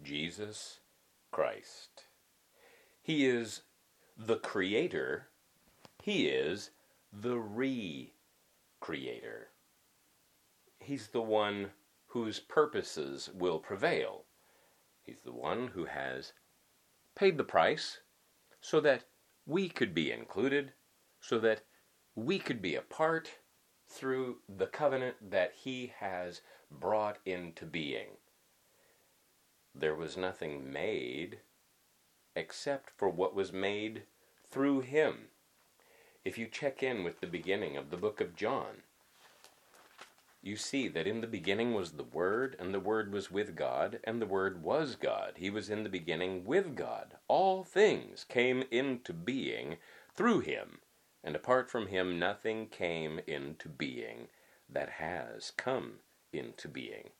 Jesus Christ. He is the Creator. He is the Re-Creator. He's the one whose purposes will prevail. He's the one who has paid the price so that we could be included, so that we could be a part through the covenant that He has brought into being. There was nothing made except for what was made through Him. If you check in with the beginning of the book of John, you see that in the beginning was the Word, and the Word was with God, and the Word was God. He was in the beginning with God. All things came into being through Him, and apart from Him nothing came into being that has come into being.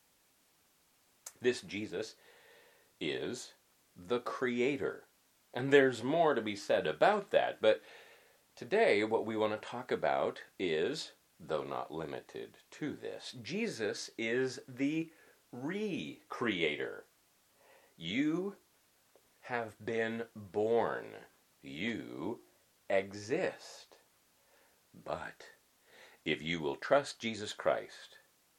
This Jesus is the Creator, and there's more to be said about that, but today what we want to talk about is, though not limited to this, Jesus is the Re-Creator. You have been born. You exist. But if you will trust Jesus Christ,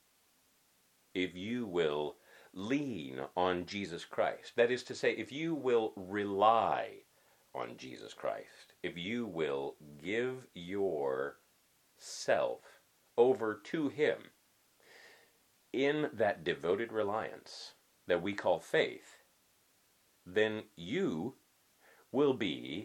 if you will lean on Jesus Christ, that is to say, if you will rely on Jesus Christ, if you will give yourself over to Him in that devoted reliance that we call faith, then you will be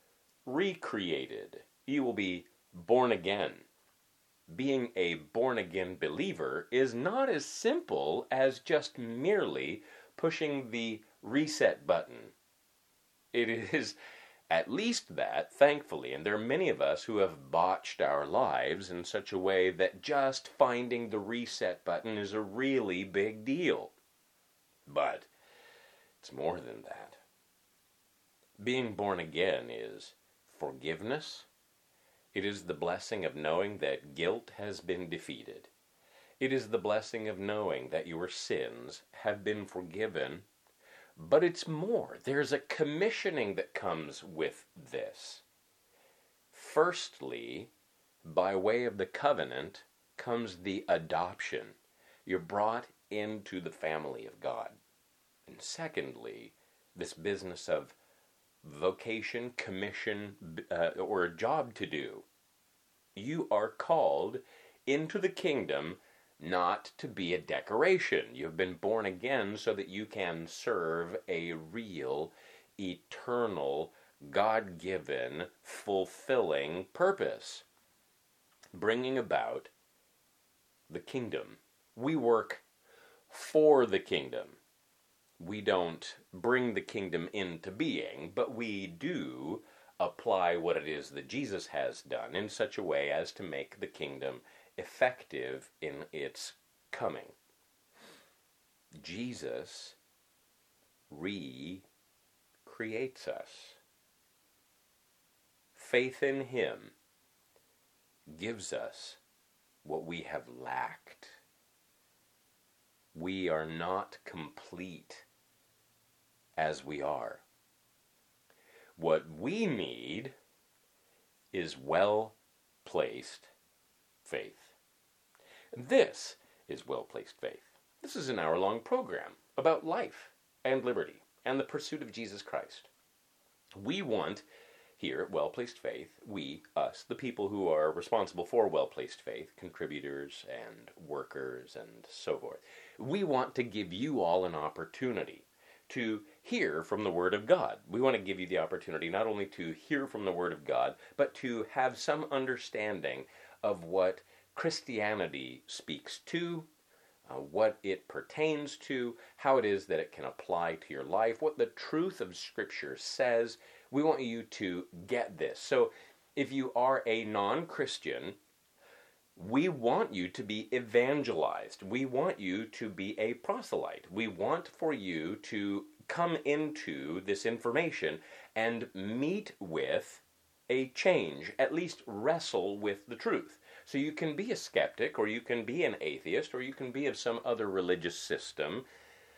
recreated. You will be born again. Being a born-again believer is not as simple as just merely pushing the reset button. It is at least that, thankfully, and there are many of us who have botched our lives in such a way that just finding the reset button is a really big deal. But it's more than that. Being born again is forgiveness. It is the blessing of knowing that guilt has been defeated. It is the blessing of knowing that your sins have been forgiven. But it's more. There's a commissioning that comes with this. Firstly, by way of the covenant, comes the adoption. You're brought into the family of God. And secondly, this business of vocation, commission, or a job to do. You are called into the kingdom not to be a decoration. You've been born again so that you can serve a real, eternal, God-given, fulfilling purpose, bringing about the kingdom. We work for the kingdom. We don't bring the kingdom into being, but we do apply what it is that Jesus has done in such a way as to make the kingdom effective in its coming. Jesus recreates us. Faith in Him gives us what we have lacked. We are not complete as we are. What we need is well-placed faith. This is well-placed faith. This is an hour-long program about life and liberty and the pursuit of Jesus Christ. We want here at Well-Placed Faith, we, us, the people who are responsible for well-placed faith, contributors and workers and so forth, we want to give you all an opportunity to hear from the Word of God. We want to give you the opportunity not only to hear from the Word of God, but to have some understanding of what Christianity speaks to, what it pertains to, how it is that it can apply to your life, what the truth of Scripture says. We want you to get this. So if you are a non-Christian, we want you to be evangelized. We want you to be a proselyte. We want for you to come into this information and meet with a change, at least wrestle with the truth. So you can be a skeptic, or you can be an atheist, or you can be of some other religious system,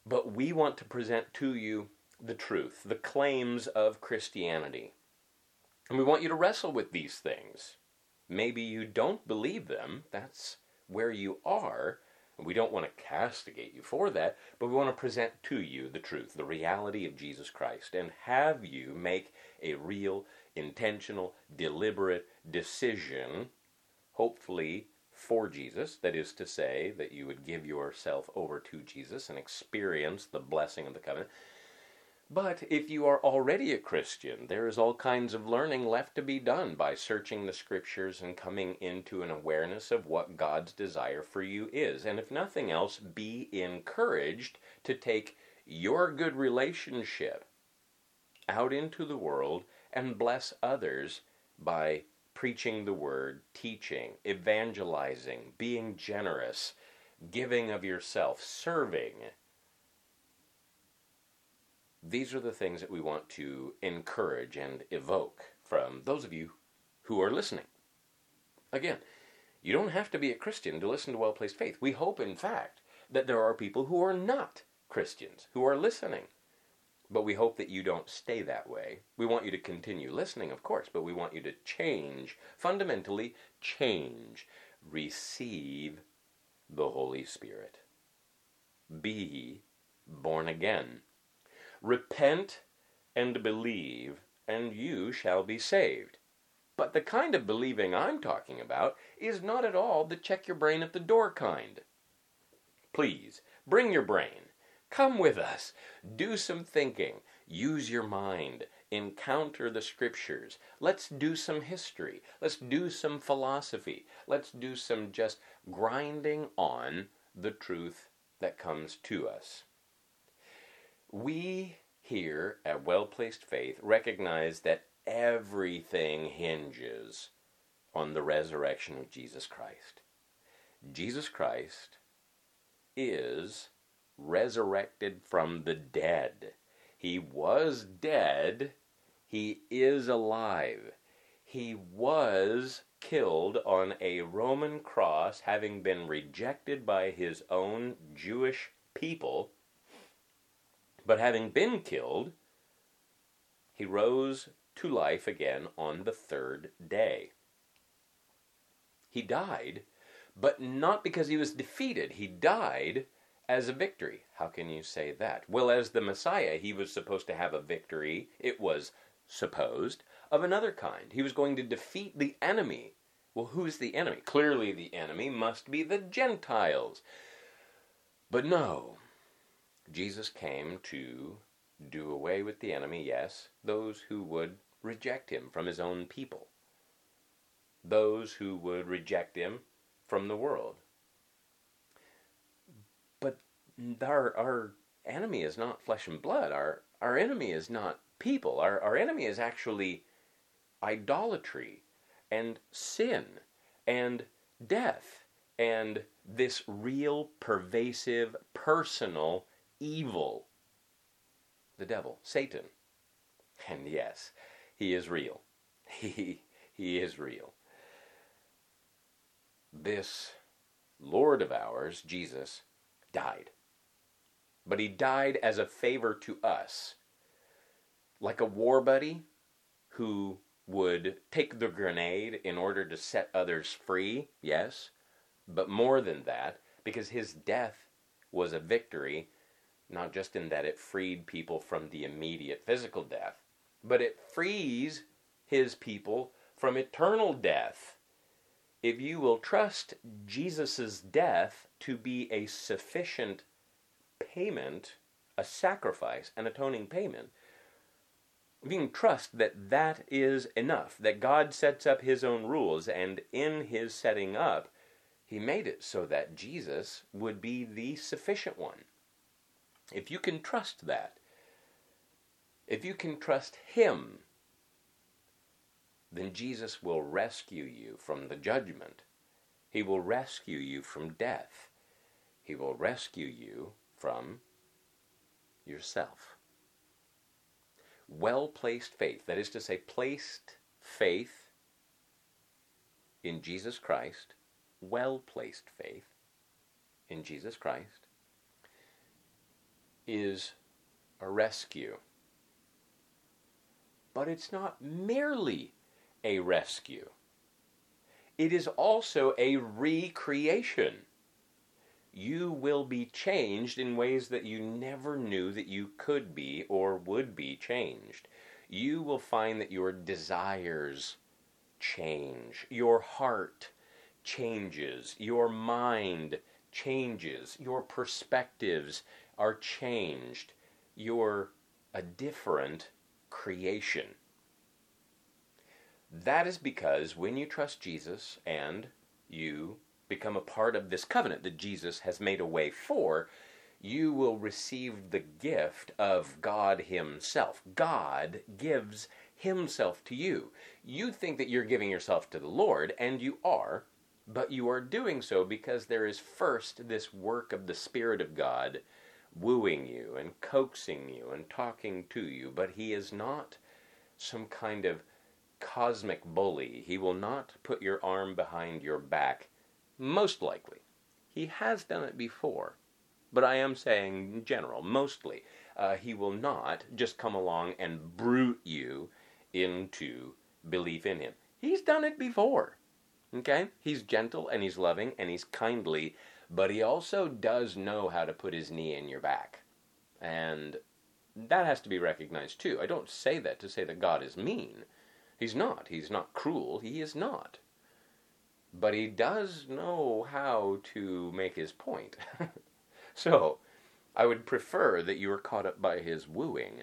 But we want to present to you the truth, the claims of Christianity. And we want you to wrestle with these things. Maybe you don't believe them. That's where you are. We don't want to castigate you for that, but we want to present to you the truth, the reality of Jesus Christ, and have you make a real, intentional, deliberate decision, hopefully for Jesus. That is to say, that you would give yourself over to Jesus and experience the blessing of the covenant. But if you are already a Christian, there is all kinds of learning left to be done by searching the Scriptures and coming into an awareness of what God's desire for you is. And if nothing else, be encouraged to take your good relationship out into the world and bless others by preaching the Word, teaching, evangelizing, being generous, giving of yourself, serving. These are the things that we want to encourage and evoke from those of you who are listening. Again, you don't have to be a Christian to listen to Well Placed Faith. We hope, in fact, that there are people who are not Christians who are listening. But we hope that you don't stay that way. We want you to continue listening, of course, but we want you to change, fundamentally change, receive the Holy Spirit. Be born again. Repent and believe, and you shall be saved. But the kind of believing I'm talking about is not at all the check your brain at the door kind. Please, bring your brain. Come with us. Do some thinking. Use your mind. Encounter the Scriptures. Let's do some history. Let's do some philosophy. Let's do some just grinding on the truth that comes to us. We here at Well Placed Faith recognize that everything hinges on the resurrection of Jesus Christ. Jesus Christ is resurrected from the dead. He was dead. He is alive. He was killed on a Roman cross, having been rejected by his own Jewish people. But having been killed, he rose to life again on the third day. He died, but not because he was defeated. He died as a victory. How can you say that? Well, as the Messiah, he was supposed to have a victory, it was supposed, of another kind. He was going to defeat the enemy. Well, who's the enemy? Clearly the enemy must be the Gentiles. But no, Jesus came to do away with the enemy, yes, those who would reject him from his own people, those who would reject him from the world. But our enemy is not flesh and blood. Our enemy is not people. Our enemy is actually idolatry and sin and death and this real, pervasive, personal evil. The devil, Satan. And yes, he is real. He is real. This Lord of ours, Jesus, died. But he died as a favor to us. Like a war buddy who would take the grenade in order to set others free, yes. But more than that, because his death was a victory, not just in that it freed people from the immediate physical death, but it frees his people from eternal death. If you will trust Jesus' death to be a sufficient payment, a sacrifice, an atoning payment, if you can trust that that is enough, that God sets up his own rules, and in his setting up, he made it so that Jesus would be the sufficient one. If you can trust that, if you can trust him, then Jesus will rescue you from the judgment. He will rescue you from death. He will rescue you from yourself. Well-placed faith, that is to say, placed faith in Jesus Christ, well-placed faith in Jesus Christ, is a rescue. But it's not merely a rescue. It is also a recreation. You will be changed in ways that you never knew that you could be or would be changed. You will find that your desires change, your heart changes, your mind changes, your perspectives are changed. You're a different creation. That is because when you trust Jesus and you become a part of this covenant that Jesus has made a way for, you will receive the gift of God Himself. God gives Himself to you. You think that you're giving yourself to the Lord, and you are, but you are doing so because there is first this work of the Spirit of God wooing you and coaxing you and talking to you, but He is not some kind of cosmic bully. He will not put your arm behind your back, most likely. He has done it before, but I am saying in general, mostly. He will not just come along and brute you into belief in Him. He's done it before, okay? He's gentle and He's loving and He's kindly, but He also does know how to put His knee in your back. And that has to be recognized too. I don't say that to say that God is mean. He's not. He's not cruel. He is not. But He does know how to make His point. So, I would prefer that you are caught up by His wooing.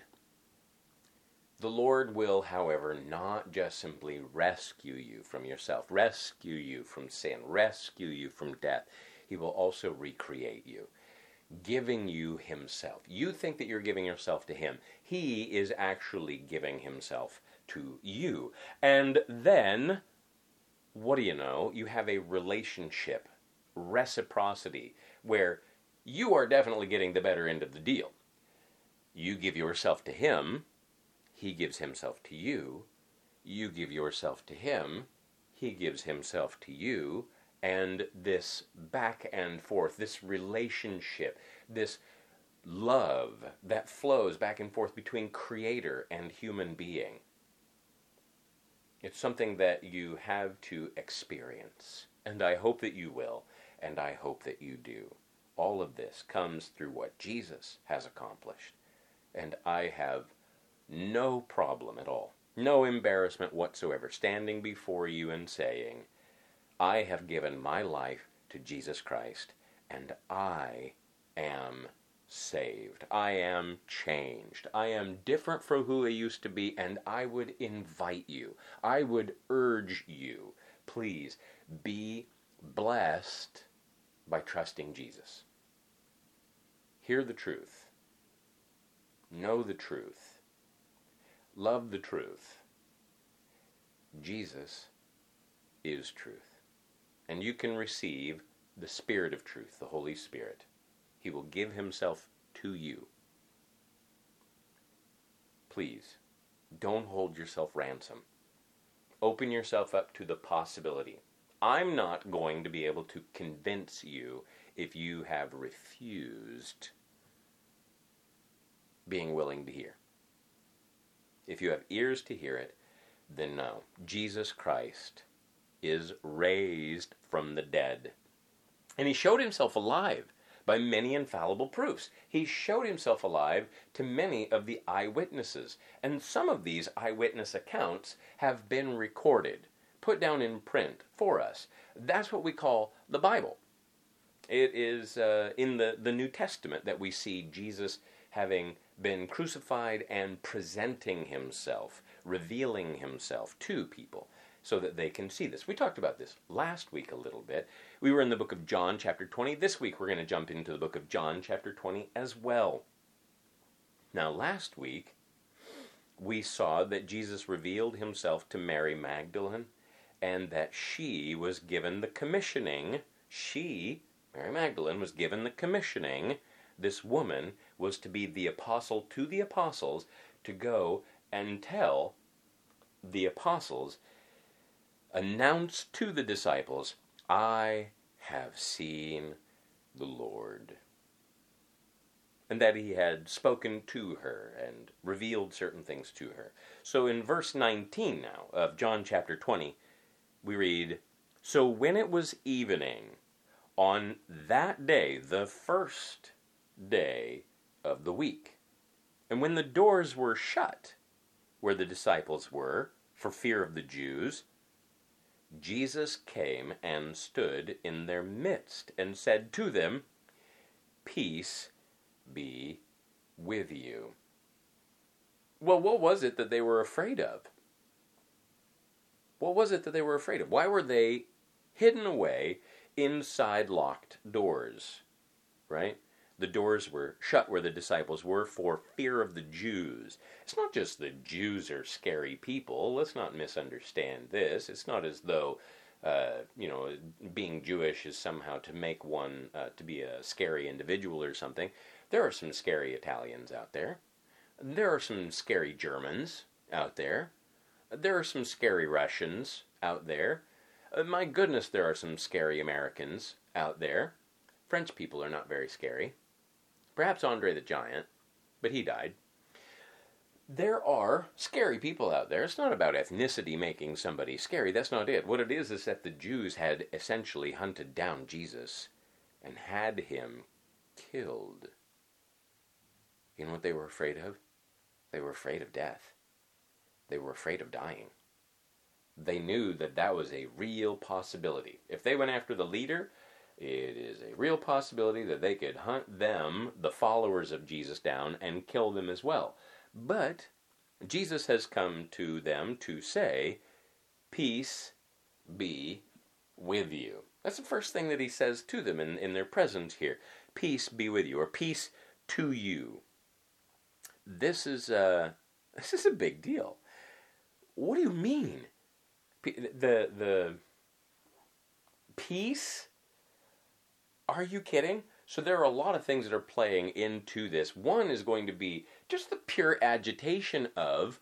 The Lord will, however, not just simply rescue you from yourself, rescue you from sin, rescue you from death. He will also recreate you, giving you Himself. You think that you're giving yourself to Him. He is actually giving Himself to you. And then, what do you know? You have a relationship, reciprocity, where you are definitely getting the better end of the deal. You give yourself to Him, He gives Himself to you. You give yourself to Him, He gives Himself to you. And this back and forth, this relationship, this love that flows back and forth between Creator and human being. It's something that you have to experience. And I hope that you will. And I hope that you do. All of this comes through what Jesus has accomplished. And I have no problem at all, no embarrassment whatsoever, standing before you and saying, I have given my life to Jesus Christ, and I am saved. I am changed. I am different from who I used to be, and I would invite you, I would urge you, please be blessed by trusting Jesus. Hear the truth. Know the truth. Love the truth. Jesus is truth. And you can receive the Spirit of truth, the Holy Spirit. He will give Himself to you. Please, don't hold yourself ransom. Open yourself up to the possibility. I'm not going to be able to convince you if you have refused being willing to hear. If you have ears to hear it, then no. Jesus Christ is raised from the dead. And He showed Himself alive by many infallible proofs. He showed Himself alive to many of the eyewitnesses. And some of these eyewitness accounts have been recorded, put down in print for us. That's what we call the Bible. It is in the New Testament that we see Jesus having been crucified and presenting Himself, revealing Himself to people so that they can see this. We talked about this last week a little bit. We were in the book of John, chapter 20. This week we're going to jump into the book of John, chapter 20 as well. Now, last week we saw that Jesus revealed Himself to Mary Magdalene and that she was given the commissioning. Mary Magdalene, was given the commissioning. This woman was to be the apostle to the apostles, to go and tell the apostles, announce to the disciples, I have seen the Lord. and that he had spoken to her and revealed certain things to her. So in verse 19 now of John chapter 20, we read, "So when it was evening, on that day, the first day of the week, and when the doors were shut, where the disciples were, for fear of the Jews, Jesus came and stood in their midst, and said to them, Peace be with you." Well, what was it that they were afraid of? What was it that they were afraid of? Why were they hidden away inside locked doors? Right? The doors were shut where the disciples were for fear of the Jews. It's not just the Jews are scary people. Let's not misunderstand this. It's not as though, being Jewish is somehow to make one to be a scary individual or something. There are some scary Italians out there. There are some scary Germans out there. There are some scary Russians out there. My goodness, there are some scary Americans out there. French people are not very scary. Perhaps Andre the Giant, but he died. There are scary people out there. It's not about ethnicity making somebody scary. That's not it. What it is that the Jews had essentially hunted down Jesus and had him killed. You know what they were afraid of? They were afraid of death. They were afraid of dying. They knew that that was a real possibility. If they went after the leader, it is a real possibility that they could hunt them, the followers of Jesus, down and kill them as well. But Jesus has come to them to say, "Peace be with you." That's the first thing that he says to them in their presence here. Peace be with you, or peace to you. This is a big deal. What do you mean? The peace? Are you kidding? So there are a lot of things that are playing into this. One is going to be just the pure agitation of,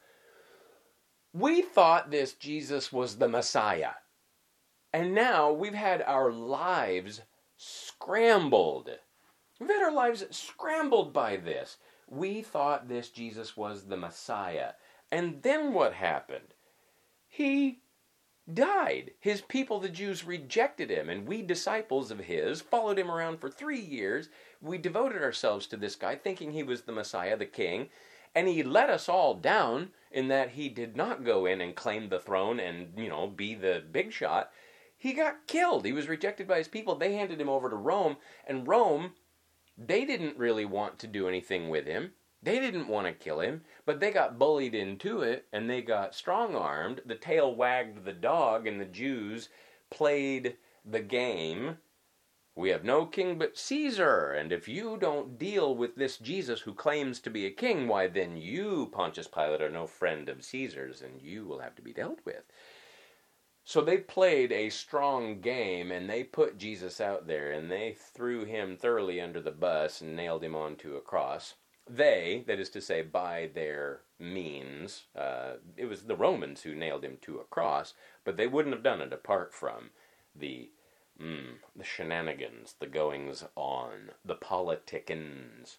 we thought this Jesus was the Messiah. And now we've had our lives scrambled. We've had our lives scrambled by this. We thought this Jesus was the Messiah. And then what happened? He died. His people, the Jews, rejected him, and we, disciples of his, followed him around for 3 years. We devoted ourselves to this guy, thinking he was the Messiah, the king, and he let us all down in that he did not go in and claim the throne and, be the big shot. He got killed. He was rejected by his people. They handed him over to Rome, and Rome, they didn't really want to do anything with him. They didn't want to kill him, but they got bullied into it, and they got strong-armed. The tail wagged the dog, and the Jews played the game. We have no king but Caesar, and if you don't deal with this Jesus who claims to be a king, why then you, Pontius Pilate, are no friend of Caesar's, and you will have to be dealt with. So they played a strong game, and they put Jesus out there, and they threw him thoroughly under the bus and nailed him onto a cross. They, that is to say, by their means, it was the Romans who nailed him to a cross, but they wouldn't have done it apart from the shenanigans, the goings-on, the politicans.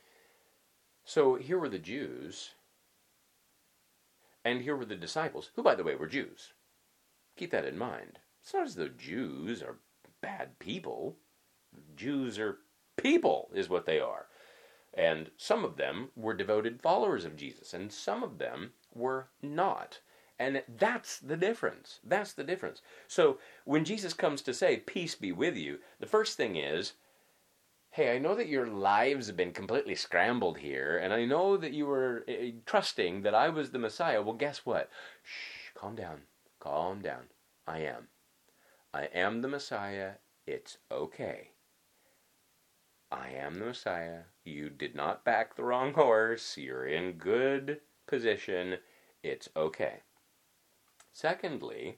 So here were the Jews, and here were the disciples, who, by the way, were Jews. Keep that in mind. It's not as though Jews are bad people. Jews are people, is what they are. And some of them were devoted followers of Jesus, and some of them were not. And that's the difference. That's the difference. So when Jesus comes to say, "Peace be with you," the first thing is, hey, I know that your lives have been completely scrambled here, and I know that you were trusting that I was the Messiah. Well, guess what? Shh, calm down. Calm down. I am. I am the Messiah. It's okay. I am the Messiah. You did not back the wrong horse. You're in good position. It's okay. Secondly,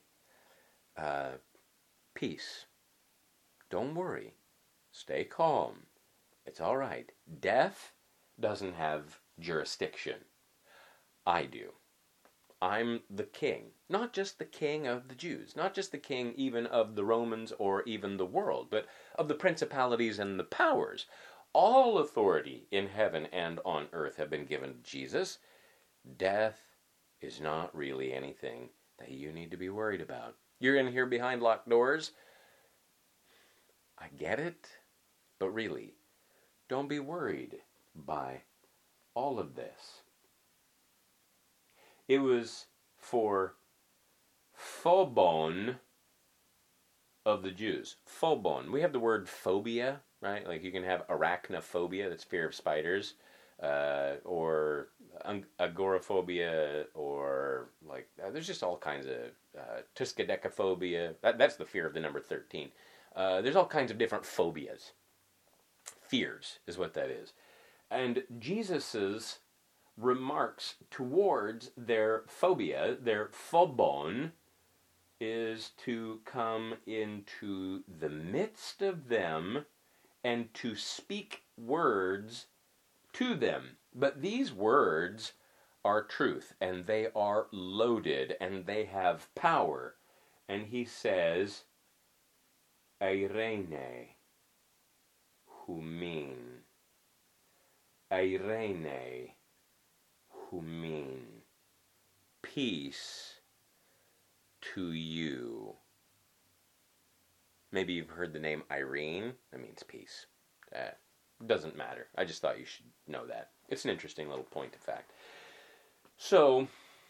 peace. Don't worry. Stay calm. It's all right. Death doesn't have jurisdiction. I do. I'm the king. Not just the king of the Jews. Not just the king even of the Romans or even the world, but of the principalities and the powers. all authority in heaven and on earth have been given to Jesus, death is not really anything that you need to be worried about. You're in here behind locked doors. I get it, but really, don't be worried by all of this. It was for phobon of the Jews. Phobon. We have the word phobia, right? Like you can have arachnophobia, that's fear of spiders, or agoraphobia, or like there's just all kinds of tuscadecaphobia. That's the fear of the number 13. There's all kinds of different phobias. Fears is what that is. And Jesus's remarks towards their phobia, their phobon, is to come into the midst of them and to speak words to them. But these words are truth, and they are loaded, and they have power. And he says, Eirene, humin. Eirene, humin. Peace to you. Maybe you've heard the name Irene. That means peace. Doesn't matter. I just thought you should know that. It's an interesting little point of fact. So,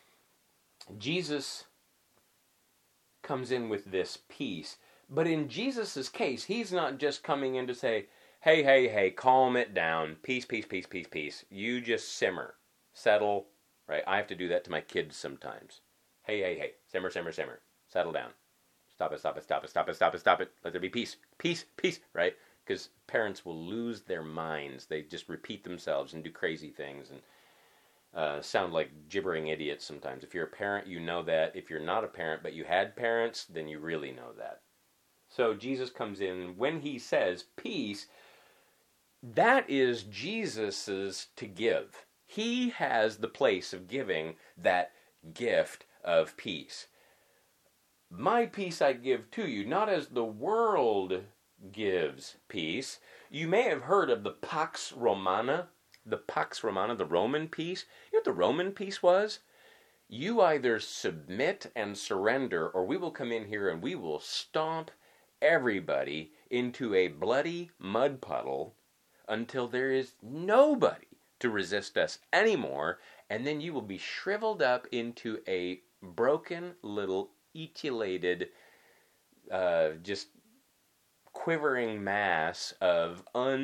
Jesus comes in with this peace. But in Jesus' case, he's not just coming in to say, hey, calm it down. Peace, peace, peace, peace, peace. You just simmer. Settle. Right? I have to do that to my kids sometimes. Hey. Simmer. Settle down. Stop it. Let there be peace. Peace. Right? Because parents will lose their minds. They just repeat themselves and do crazy things and sound like gibbering idiots sometimes. If you're a parent, you know that. If you're not a parent, but you had parents, then you really know that. So Jesus comes in, and when he says peace, that is Jesus's to give. He has the place of giving that gift of peace. My peace I give to you, not as the world gives peace. You may have heard of the Pax Romana. The Pax Romana, the Roman peace. You know what the Roman peace was? You either submit and surrender, or we will come in here and we will stomp everybody into a bloody mud puddle until there is nobody to resist us anymore, and then you will be shriveled up into a broken little etiolated, just quivering mass of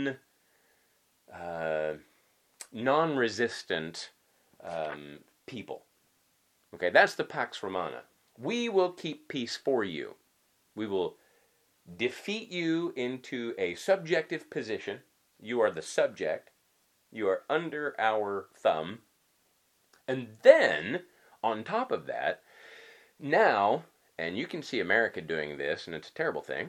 non-resistant people. Okay, that's the Pax Romana. We will keep peace for you. We will defeat you into a subjective position. You are the subject. You are under our thumb. And then, on top of that, now, and you can see America doing this, and it's a terrible thing,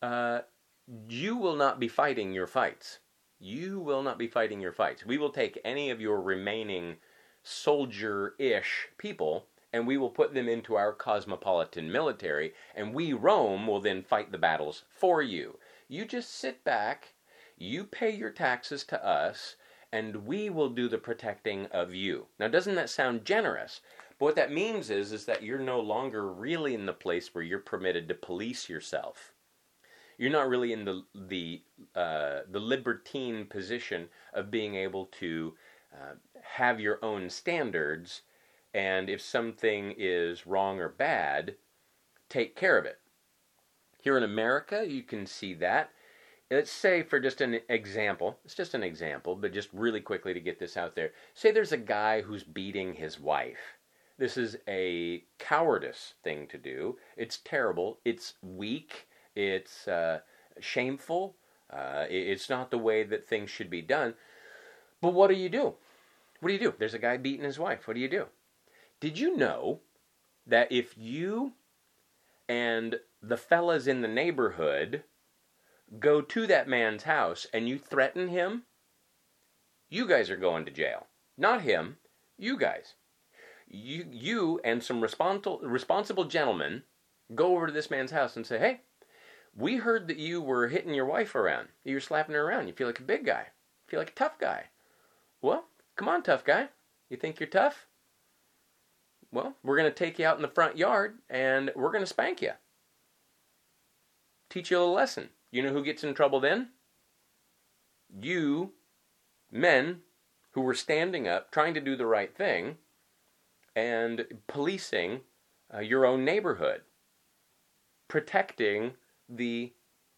you will not be fighting your fights. You will not be fighting your fights. We will take any of your remaining soldier-ish people, and we will put them into our cosmopolitan military, and we, Rome, will then fight the battles for you. You just sit back, you pay your taxes to us, and we will do the protecting of you. Now, doesn't that sound generous? But what that means is that you're no longer really in the place where you're permitted to police yourself. You're not really in the libertine position of being able to have your own standards, and if something is wrong or bad, take care of it. Here in America, you can see that. Let's say, for just an example, it's just an example, but just really quickly to get this out there. Say there's a guy who's beating his wife. This is a cowardice thing to do. It's terrible. It's weak. It's shameful. It's not the way that things should be done. But what do you do? What do you do? There's a guy beating his wife. What do you do? Did you know that if you and the fellas in the neighborhood go to that man's house and you threaten him, you guys are going to jail. Not him, you guys. You and some responsible gentlemen go over to this man's house and say, hey, we heard that you were hitting your wife around. You were slapping her around. You feel like a big guy. Feel like a tough guy. Well, come on, tough guy. You think you're tough? Well, we're going to take you out in the front yard and we're going to spank you. Teach you a little lesson. You know who gets in trouble then? You men who were standing up, trying to do the right thing, and policing your own neighborhood, protecting the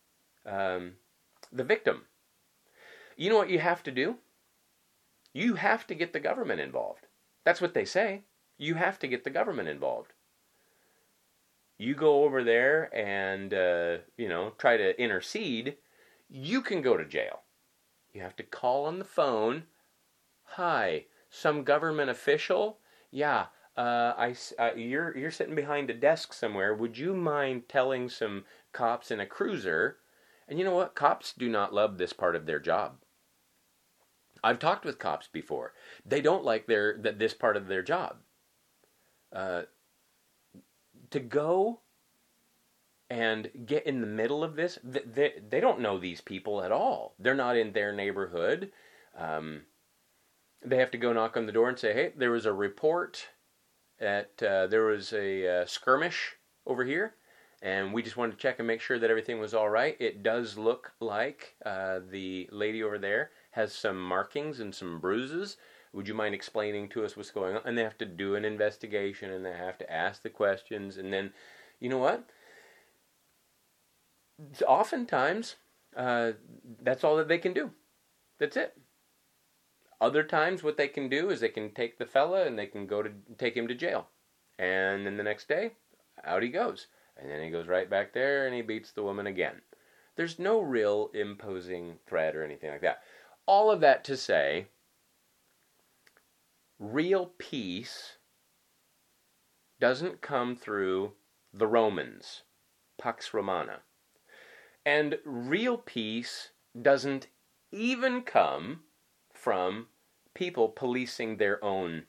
victim. You know what you have to do? You have to get the government involved. That's what they say. You have to get the government involved. You go over there and, try to intercede, you can go to jail. You have to call on the phone. Hi, some government official? Yeah, you're sitting behind a desk somewhere. Would you mind telling some cops in a cruiser? And you know what? Cops do not love this part of their job. I've talked with cops before. They don't like this part of their job. To go and get in the middle of this, they don't know these people at all. They're not in their neighborhood. They have to go knock on the door and say, hey, there was a report there was a skirmish over here, and we just wanted to check and make sure that everything was all right. It does look like the lady over there has some markings and some bruises. Would you mind explaining to us what's going on? And they have to do an investigation, and they have to ask the questions, and then, you know what? Oftentimes, that's all that they can do. That's it. Other times, what they can do is they can take the fella and they can take him to jail. And then the next day, out he goes. And then he goes right back there and he beats the woman again. There's no real imposing threat or anything like that. All of that to say, real peace doesn't come through the Romans, Pax Romana. And real peace doesn't even come from people policing their own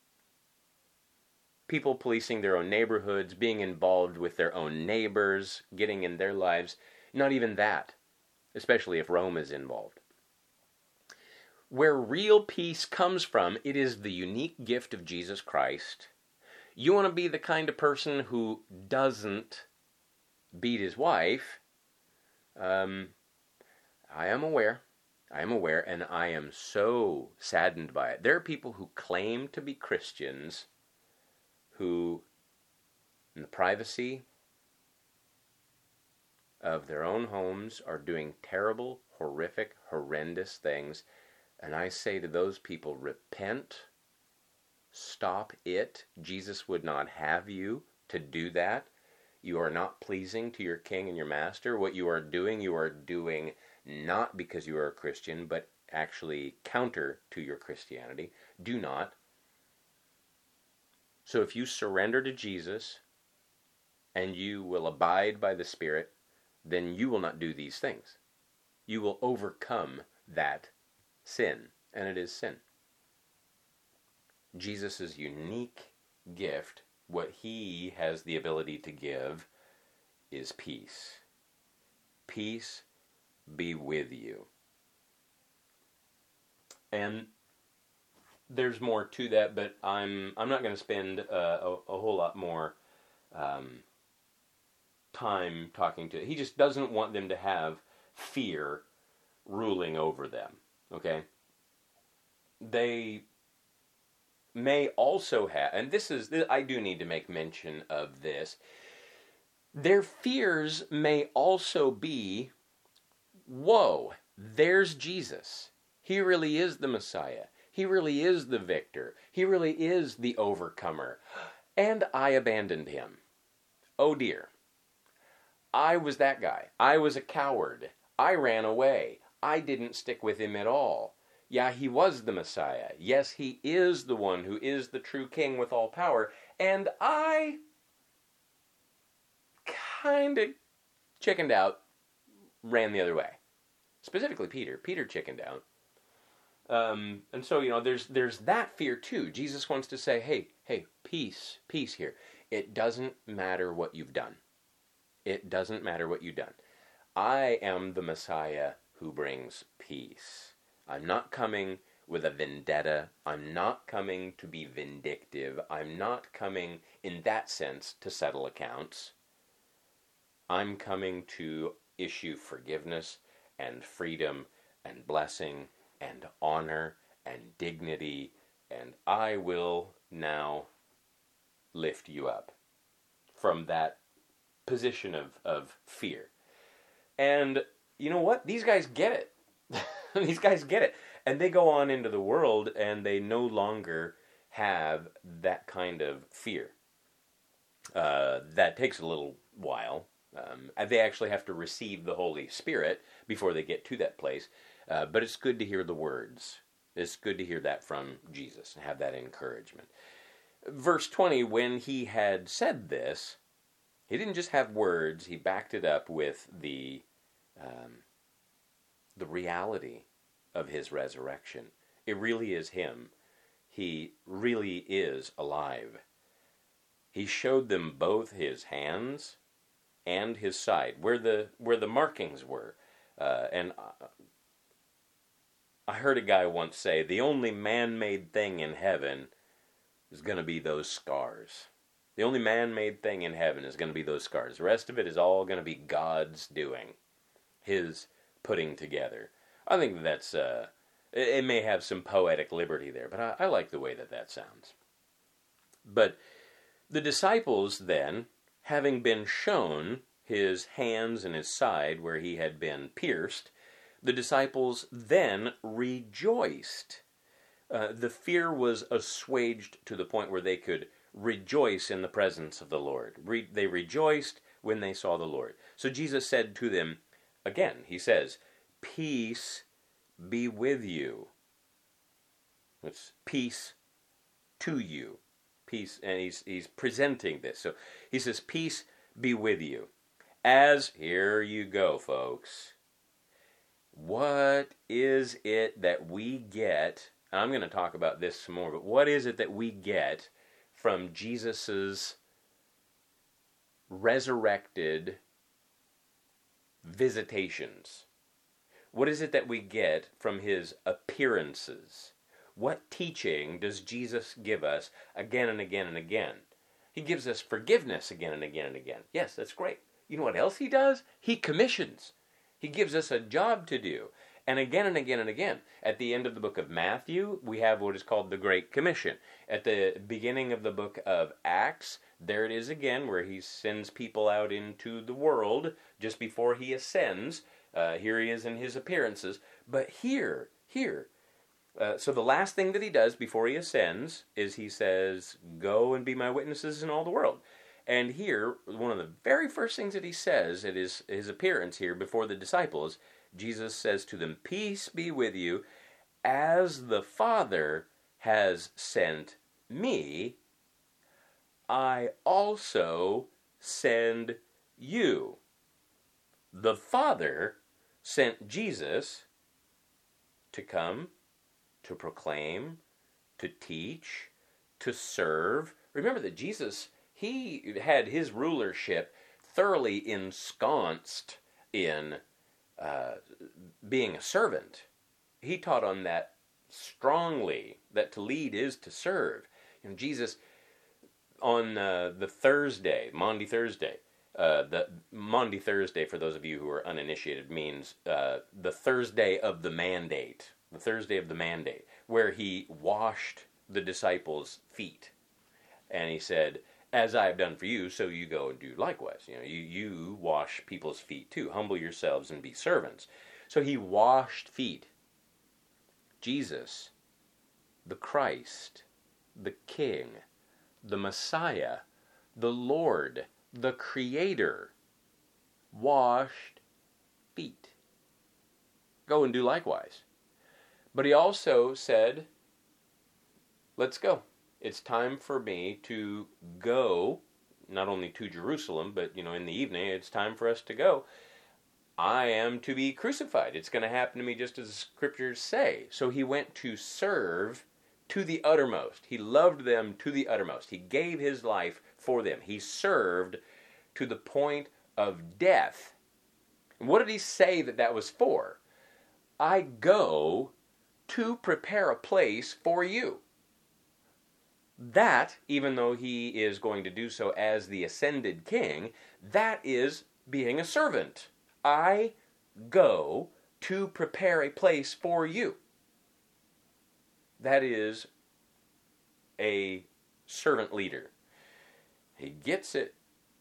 neighborhoods, being involved with their own neighbors, getting in their lives. Not even that, especially if Rome is involved. Where real peace comes from, it is the unique gift of Jesus Christ. You want to be the kind of person who doesn't beat his wife. I am aware, and I am so saddened by it. There are people who claim to be Christians who, in the privacy of their own homes, are doing terrible, horrific, horrendous things. And I say to those people, repent, stop it. Jesus would not have you to do that. You are not pleasing to your King and your Master. What you are doing not because you are a Christian, but actually counter to your Christianity. Do not. So if you surrender to Jesus and you will abide by the Spirit, then you will not do these things. You will overcome that sin, and it is sin. Jesus' unique gift, what he has the ability to give, is peace. Peace be with you. And there's more to that, but I'm not going to spend a whole lot more time talking to. He just doesn't want them to have fear ruling over them. Okay? They may also have, and I do need to make mention of this. Their fears may also be, whoa, there's Jesus. He really is the Messiah. He really is the victor. He really is the overcomer. And I abandoned him. Oh dear. I was that guy. I was a coward. I ran away. I didn't stick with him at all. Yeah, he was the Messiah. Yes, he is the one who is the true king with all power. And I kind of chickened out, ran the other way. Specifically Peter. Peter chickened out. And so, there's that fear too. Jesus wants to say, hey, peace here. It doesn't matter what you've done. It doesn't matter what you've done. I am the Messiah who brings peace. I'm not coming with a vendetta. I'm not coming to be vindictive. I'm not coming in that sense to settle accounts. I'm coming to issue forgiveness and freedom and blessing and honor and dignity, and I will now lift you up from that position of fear. And you know what? These guys get it. These guys get it. And they go on into the world and they no longer have that kind of fear. That takes a little while. They actually have to receive the Holy Spirit before they get to that place. But it's good to hear the words. It's good to hear that from Jesus and have that encouragement. Verse 20, when he had said this, he didn't just have words, he backed it up with the reality of his resurrection. It really is him. He really is alive. He showed them both his hands and his side, where the markings were. And I heard a guy once say, the only man-made thing in heaven is going to be those scars. The only man-made thing in heaven is going to be those scars. The rest of it is all going to be God's doing, his putting together. I think that's, it may have some poetic liberty there, but I like the way that sounds. But the disciples then, having been shown his hands and his side where he had been pierced, the disciples then rejoiced. The fear was assuaged to the point where they could rejoice in the presence of the Lord. They rejoiced when they saw the Lord. So Jesus said to them, again, he says, peace be with you. It's peace to you. Peace, and he's presenting this. So he says, peace be with you. As, here you go, folks. What is it that we get? And I'm going to talk about this some more, but what is it that we get from Jesus's resurrected visitations? What is it that we get from his appearances? What teaching does Jesus give us again and again and again? He gives us forgiveness again and again and again. Yes, that's great. You know what else he does? He commissions. He gives us a job to do. And again and again and again. At the end of the book of Matthew, we have what is called the Great Commission. At the beginning of the book of Acts, there it is again, where he sends people out into the world just before he ascends. Here he is in his appearances. But here, so the last thing that he does before he ascends is he says, go and be my witnesses in all the world. And here, one of the very first things that he says at his appearance here before the disciples, Jesus says to them, peace be with you, as the Father has sent me, I also send you. The Father sent Jesus to come, to proclaim, to teach, to serve. Remember that Jesus, he had his rulership thoroughly ensconced in being a servant. He taught on that strongly, that to lead is to serve. You know, Jesus, on the Thursday, Maundy Thursday, the Maundy Thursday, for those of you who are uninitiated, means the Thursday of the mandate. The Thursday of the mandate, where he washed the disciples' feet. And he said, as I have done for you, so you go and do likewise. You know, you wash people's feet too. Humble yourselves and be servants. So he washed feet. Jesus, the Christ, the King, the Messiah, the Lord, the Creator, washed feet. Go and do likewise. But he also said, let's go. It's time for me to go, not only to Jerusalem, but, in the evening, it's time for us to go. I am to be crucified. It's going to happen to me just as the scriptures say. So he went to serve to the uttermost. He loved them to the uttermost. He gave his life for them. He served to the point of death. And what did he say that was for? I go to prepare a place for you. That, even though he is going to do so as the ascended king, that is being a servant. I go to prepare a place for you. That is a servant leader. He gets it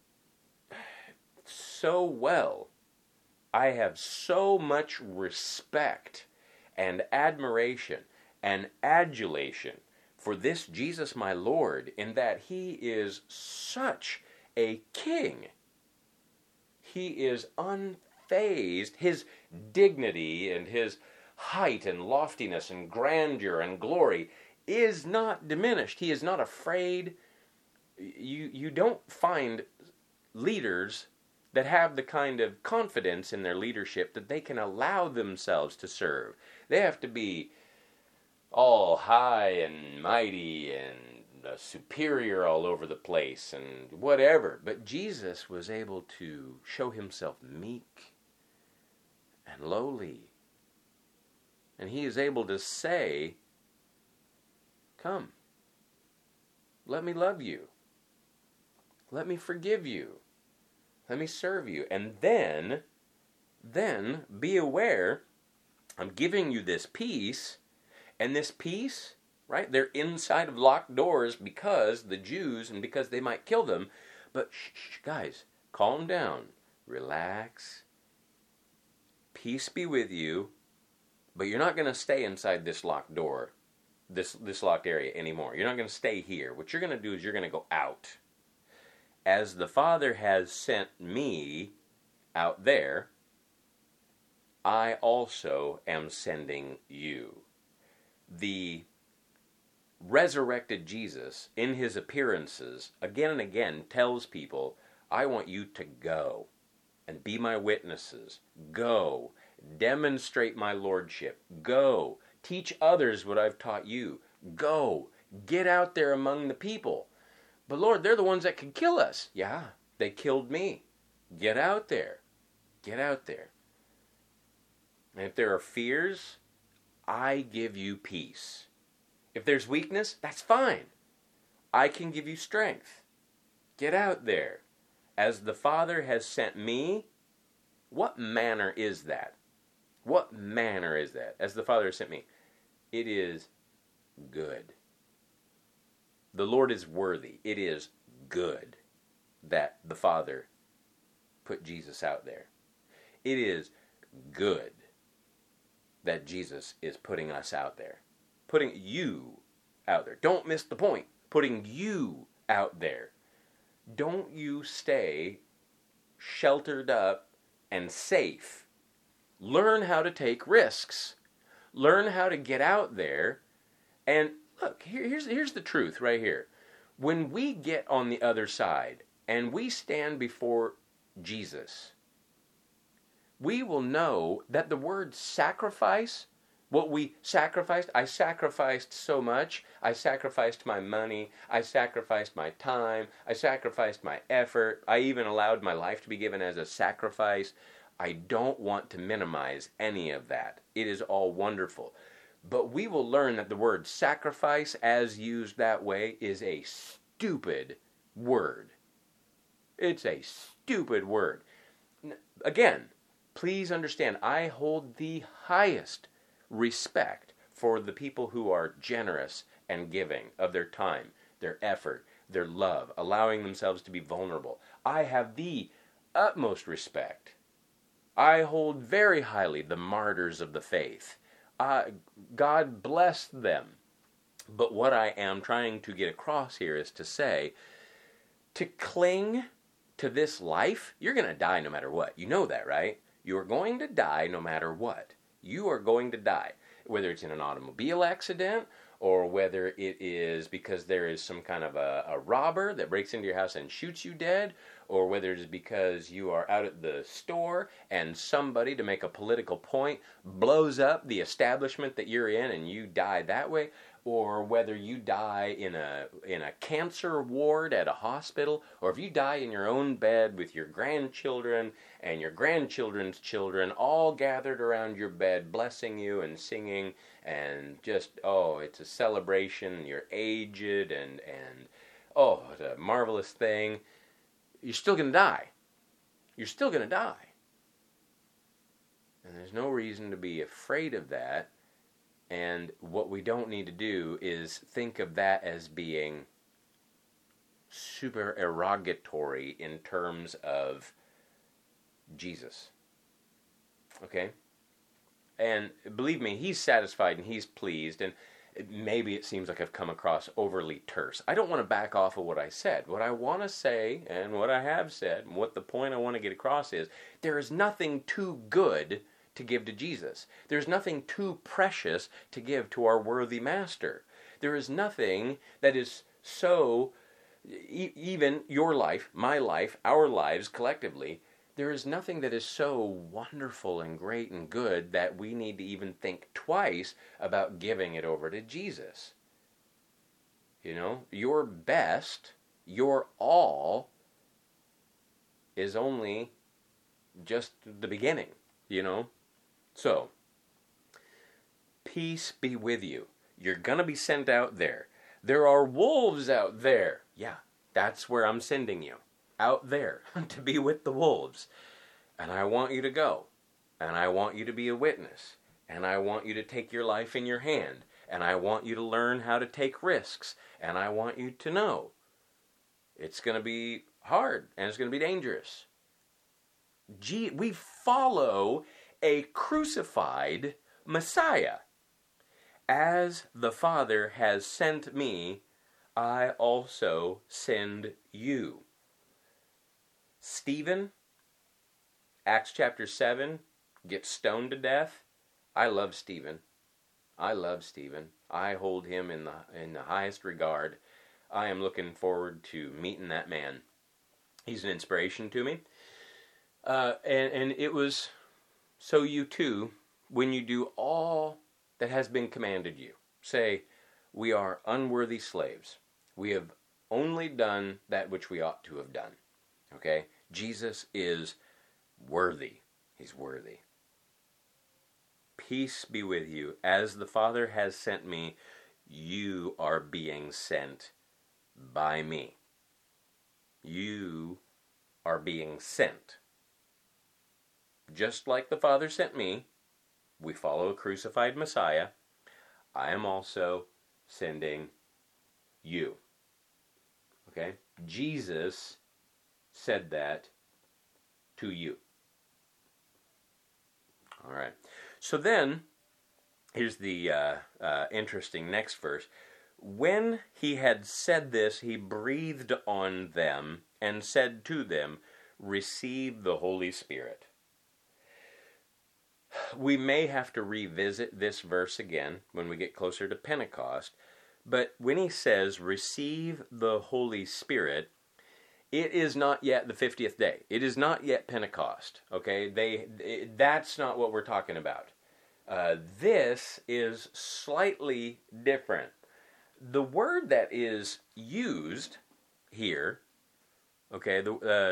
so well. I have so much respect and admiration and adulation for this Jesus my Lord, in that he is such a king. He is unfazed. His dignity and his height and loftiness and grandeur and glory is not diminished. He is not afraid. You don't find leaders that have the kind of confidence in their leadership that they can allow themselves to serve. They have to be all high and mighty and superior all over the place and whatever. But Jesus was able to show himself meek and lowly. And he is able to say, come, let me love you. Let me forgive you. Let me serve you. And then be aware, I'm giving you this peace, and this peace, right, they're inside of locked doors because the Jews, and because they might kill them. But guys, calm down, relax, peace be with you, but you're not going to stay inside this locked door, this locked area anymore. You're not going to stay here. What you're going to do is you're going to go out. As the Father has sent me out there, I also am sending you. The resurrected Jesus, in his appearances, again and again, tells people, I want you to go and be my witnesses. Go. Demonstrate my lordship. Go. Teach others what I've taught you. Go. Get out there among the people. But Lord, they're the ones that could kill us. Yeah, they killed me. Get out there. Get out there. And if there are fears, I give you peace. If there's weakness, that's fine. I can give you strength. Get out there. As the Father has sent me, what manner is that? What manner is that? As the Father has sent me. It is good. The Lord is worthy. It is good that the Father put Jesus out there. It is good that Jesus is putting us out there. Putting you out there. Don't miss the point. Putting you out there. Don't you stay sheltered up and safe. Learn how to take risks. Learn how to get out there. And look, here's the truth right here. When we get on the other side and we stand before Jesus, we will know that the word sacrifice, what we sacrificed, I sacrificed so much. I sacrificed my money. I sacrificed my time. I sacrificed my effort. I even allowed my life to be given as a sacrifice. I don't want to minimize any of that. It is all wonderful. But we will learn that the word sacrifice, as used that way, is a stupid word. It's a stupid word. Again, please understand, I hold the highest respect for the people who are generous and giving of their time, their effort, their love, allowing themselves to be vulnerable. I have the utmost respect. I hold very highly the martyrs of the faith. God bless them. But what I am trying to get across here is to say, to cling to this life, you're going to die no matter what. You know that, right? You are going to die no matter what. You are going to die. Whether it's in an automobile accident, or whether it is because there is some kind of a robber that breaks into your house and shoots you dead, or whether it is because you are out at the store and somebody, to make a political point, blows up the establishment that you're in and you die that way, or whether you die in a cancer ward at a hospital, or if you die in your own bed with your grandchildren and your grandchildren's children all gathered around your bed blessing you and singing and just, oh, it's a celebration, you're aged, and oh, it's a marvelous thing, you're still going to die. You're still going to die. And there's no reason to be afraid of that. And what we don't need to do is think of that as being super erogatory in terms of Jesus. Okay? And believe me, he's satisfied and he's pleased, and maybe it seems like I've come across overly terse. I don't want to back off of what I said. What I want to say, and what I have said, and what the point I want to get across is, there is nothing too good to give to Jesus. There's nothing too precious to give to our worthy Master. There is nothing that is so, even your life, my life, our lives collectively, there is nothing that is so wonderful and great and good that we need to even think twice about giving it over to Jesus. You know, your best, your all, is only just the beginning, you know. So, peace be with you. You're going to be sent out there. There are wolves out there. Yeah, that's where I'm sending you. Out there to be with the wolves. And I want you to go. And I want you to be a witness. And I want you to take your life in your hand. And I want you to learn how to take risks. And I want you to know it's going to be hard and it's going to be dangerous. We follow a crucified Messiah. As the Father has sent me, I also send you. Stephen, Acts chapter 7, gets stoned to death. I love Stephen. I love Stephen. I hold him in the highest regard. I am looking forward to meeting that man. He's an inspiration to me. And it was, so you too, when you do all that has been commanded you, say, we are unworthy slaves. We have only done that which we ought to have done. Okay? Jesus is worthy. He's worthy. Peace be with you. As the Father has sent me, you are being sent by me. You are being sent. Just like the Father sent me, we follow a crucified Messiah. I am also sending you. Okay? Jesus said that to you. All right. So then, here's the interesting next verse. When he had said this, he breathed on them and said to them, receive the Holy Spirit. We may have to revisit this verse again when we get closer to Pentecost, but when he says, receive the Holy Spirit, it is not yet the 50th day. It is not yet Pentecost. Okay, that's not what we're talking about. This is slightly different. The word that is used here, okay,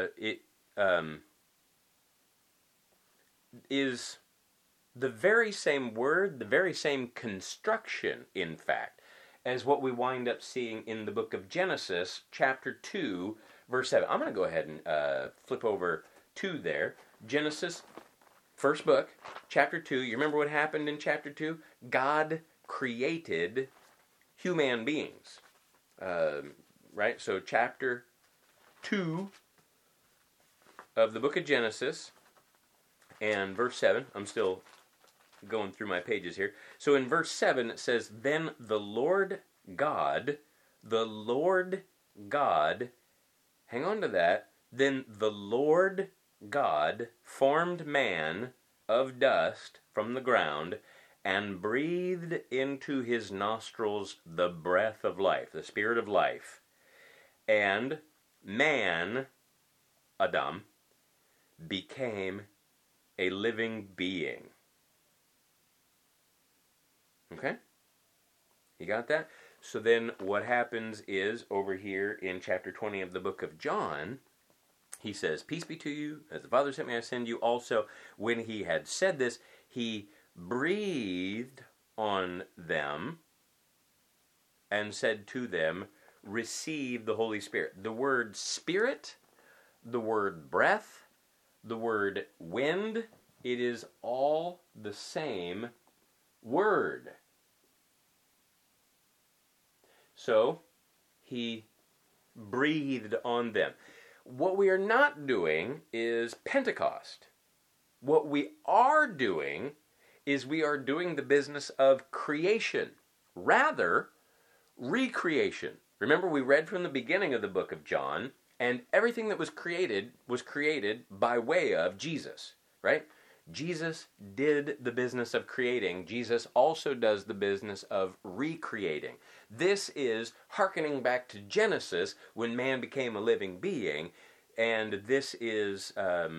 is the very same word, the very same construction, in fact, as what we wind up seeing in the book of Genesis, chapter 2, verse 7. I'm going to go ahead and flip over to there. Genesis, first book, chapter 2. You remember what happened in chapter 2? God created human beings. Right? So chapter 2 of the book of Genesis and verse 7. I'm still going through my pages here. So in verse 7 it says, then the Lord God, hang on to that, then the Lord God formed man of dust from the ground and breathed into his nostrils the breath of life, the spirit of life. And man, Adam, became a living being. Okay? You got that? So then what happens is, over here in chapter 20 of the book of John, he says, peace be to you, as the Father sent me, I send you also. When he had said this, he breathed on them and said to them, receive the Holy Spirit. The word spirit, the word breath, the word wind, it is all the same word. So, he breathed on them. What we are not doing is Pentecost. What we are doing is we are doing the business of creation, rather recreation. Remember, we read from the beginning of the book of John, and everything that was created by way of Jesus, right? Jesus did the business of creating. Jesus also does the business of recreating. This is hearkening back to Genesis when man became a living being, and this is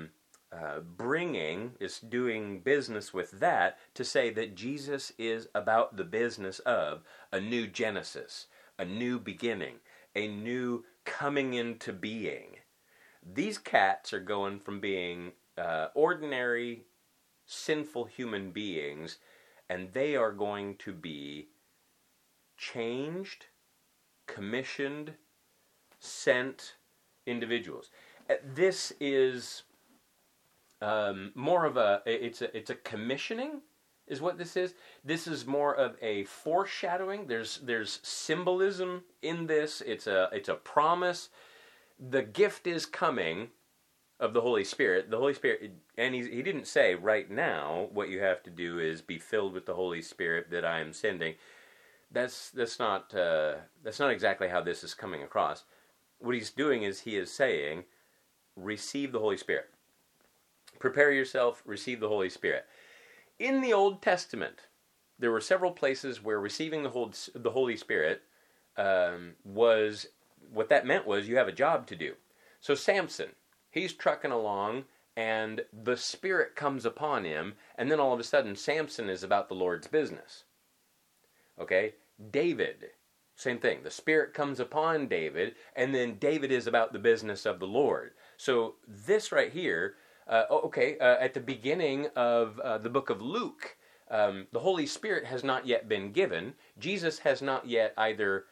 doing business with that to say that Jesus is about the business of a new Genesis, a new beginning, a new coming into being. These cats are going from being ordinary, sinful human beings, and they are going to be changed, commissioned, sent individuals. This is more of it's a commissioning, is what this is. This is more of a foreshadowing. There's symbolism in this. It's a promise. The gift is coming of the Holy Spirit. The Holy Spirit, and he didn't say right now what you have to do is be filled with the Holy Spirit that I am sending. That's not exactly how this is coming across. What he's doing is he is saying, receive the Holy Spirit. Prepare yourself, receive the Holy Spirit. In the Old Testament, there were several places where receiving the Holy Spirit was, what that meant was you have a job to do. So Samson, he's trucking along, and the Spirit comes upon him, and then all of a sudden Samson is about the Lord's business. Okay? David, same thing. The Spirit comes upon David, and then David is about the business of the Lord. So this right here, at the beginning of the book of Luke, the Holy Spirit has not yet been given. Jesus has not yet the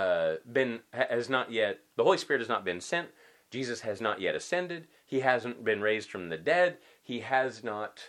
Holy Spirit has not been sent. Jesus has not yet ascended. He hasn't been raised from the dead. He has not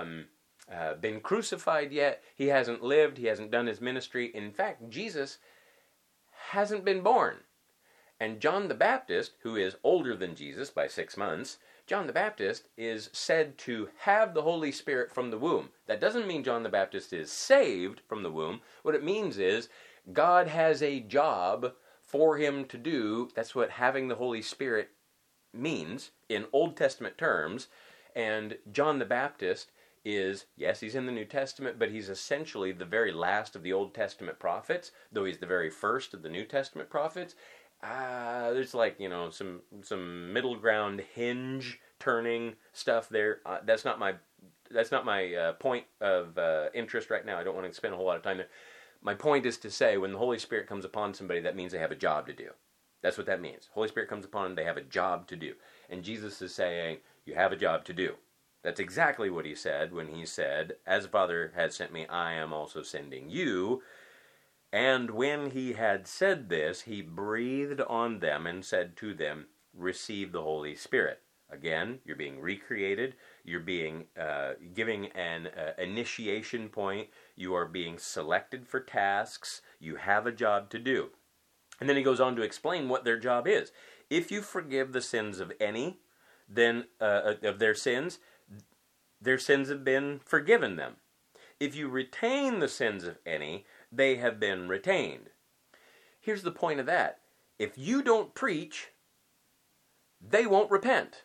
been crucified yet. He hasn't lived. He hasn't done his ministry. In fact, Jesus hasn't been born. And John the Baptist, who is older than Jesus by 6 months, John the Baptist is said to have the Holy Spirit from the womb. That doesn't mean John the Baptist is saved from the womb. What it means is God has a job for him to do. That's what having the Holy Spirit means in Old Testament terms. And John the Baptist is, yes, he's in the New Testament, but he's essentially the very last of the Old Testament prophets, though he's the very first of the New Testament prophets. There's some middle ground hinge turning stuff there. That's not my point of interest right now. I don't want to spend a whole lot of time there. My point is to say when the Holy Spirit comes upon somebody, that means they have a job to do. That's what that means. Holy Spirit comes upon them, they have a job to do. And Jesus is saying, you have a job to do. That's exactly what he said when he said, as the Father has sent me, I am also sending you. And when he had said this, he breathed on them and said to them, receive the Holy Spirit. Again, you're being recreated. You're being giving an initiation point. You are being selected for tasks. You have a job to do. And then he goes on to explain what their job is. If you forgive the sins of any, then of their sins have been forgiven them. If you retain the sins of any, they have been retained. Here's the point of that. If you don't preach, they won't repent.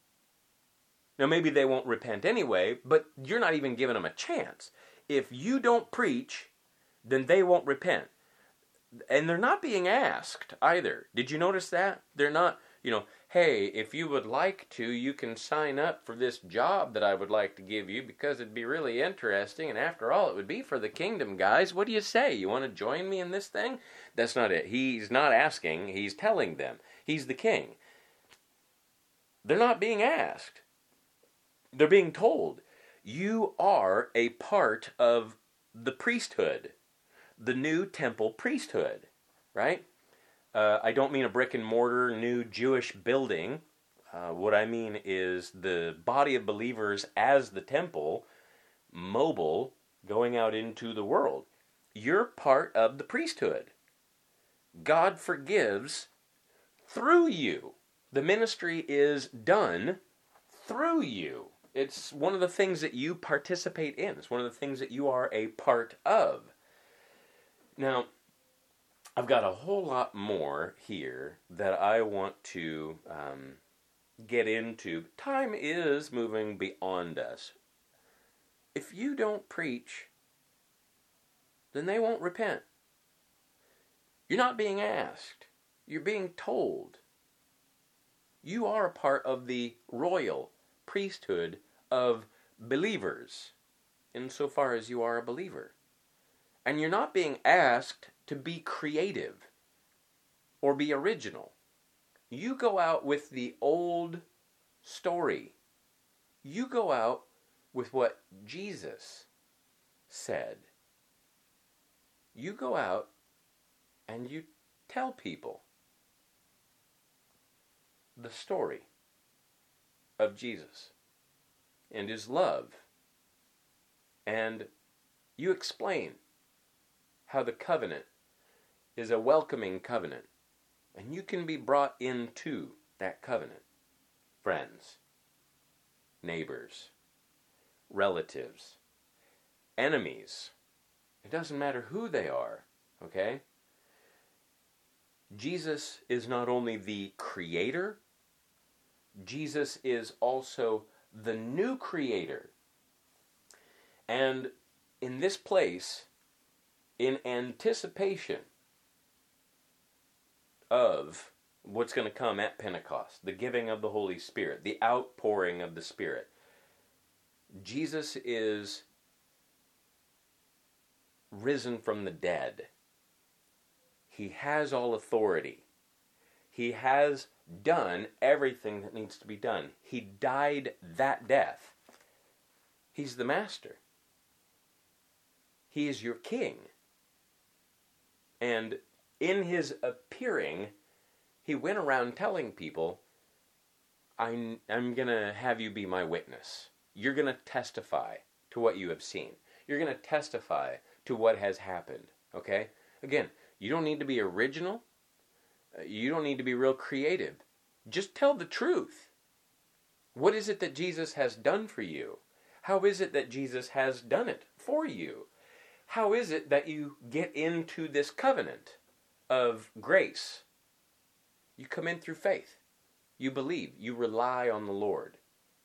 Now, maybe they won't repent anyway, but you're not even giving them a chance. If you don't preach, then they won't repent. And they're not being asked either. Did you notice that? They're not, hey, if you would like to, you can sign up for this job that I would like to give you because it'd be really interesting. And after all, it would be for the kingdom, guys. What do you say? You want to join me in this thing? That's not it. He's not asking. He's telling them. He's the king. They're not being asked. They're being told. You are a part of the priesthood, the new temple priesthood, right? I don't mean a brick and mortar new Jewish building. What I mean is the body of believers as the temple, mobile, going out into the world. You're part of the priesthood. God forgives through you. The ministry is done through you. It's one of the things that you participate in. It's one of the things that you are a part of. Now, I've got a whole lot more here that I want to get into. Time is moving beyond us. If you don't preach, then they won't repent. You're not being asked. You're being told. You are a part of the royal priesthood of believers, insofar as you are a believer. And you're not being asked to be creative or be original. You go out with the old story. You go out with what Jesus said. You go out and you tell people the story of Jesus and his love. And you explain how the covenant is a welcoming covenant. And you can be brought into that covenant. Friends, neighbors, relatives, enemies. It doesn't matter who they are, okay? Jesus is not only the creator, Jesus is also the new creator. And in this place, in anticipation of what's going to come at Pentecost, the giving of the Holy Spirit, the outpouring of the Spirit, Jesus is risen from the dead. He has all authority. He has done everything that needs to be done. He died that death. He's the master. He is your king. And in his appearing, he went around telling people, I'm going to have you be my witness. You're going to testify to what you have seen. You're going to testify to what has happened. Okay? Again, you don't need to be original. You don't need to be real creative. Just tell the truth. What is it that Jesus has done for you? How is it that Jesus has done it for you? How is it that you get into this covenant of grace? You come in through faith. You believe. You rely on the Lord.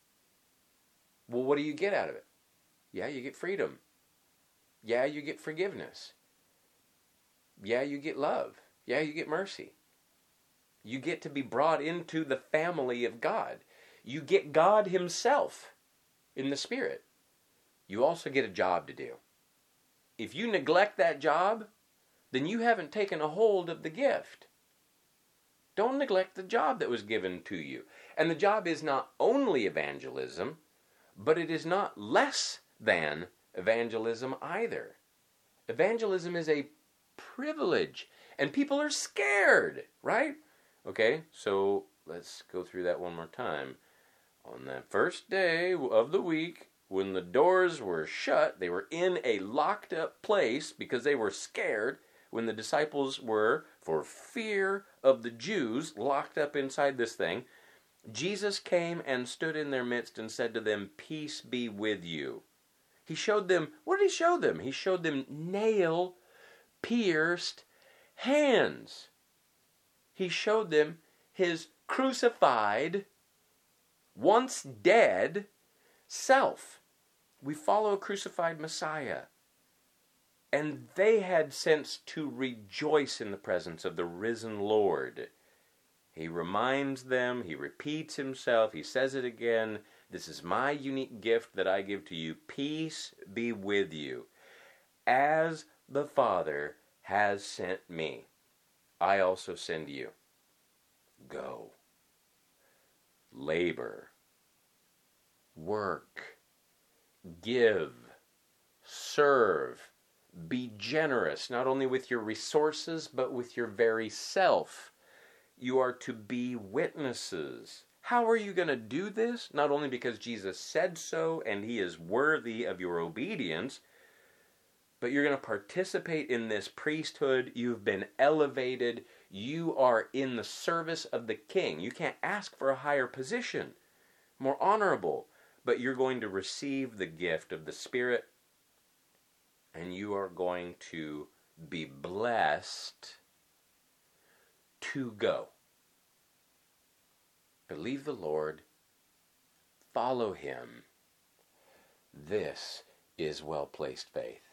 Well, what do you get out of it? Yeah, you get freedom. Yeah, you get forgiveness. Yeah, you get love. Yeah, you get mercy. You get to be brought into the family of God. You get God himself in the Spirit. You also get a job to do. If you neglect that job, then you haven't taken a hold of the gift. Don't neglect the job that was given to you. And the job is not only evangelism, but it is not less than evangelism either. Evangelism is a privilege, and people are scared, right? Okay, so let's go through that one more time. On that first day of the week, when the doors were shut, they were in a locked up place because they were scared when the disciples were, for fear of the Jews, locked up inside this thing. Jesus came and stood in their midst and said to them, "Peace be with you." He showed them, what did he show them? He showed them nail-pierced hands. He showed them his crucified, once dead self. We follow a crucified Messiah. And they had sense to rejoice in the presence of the risen Lord. He reminds them, he repeats himself, he says it again. This is my unique gift that I give to you. Peace be with you. As the Father has sent me, I also send you. Go. Labor. Work. Give. Serve. Be generous, not only with your resources, but with your very self. You are to be witnesses. How are you going to do this? Not only because Jesus said so and he is worthy of your obedience, but you're going to participate in this priesthood. You've been elevated. You are in the service of the king. You can't ask for a higher position, more honorable, but you're going to receive the gift of the Spirit, and you are going to be blessed to go. Believe the Lord. Follow him. This is well-placed faith.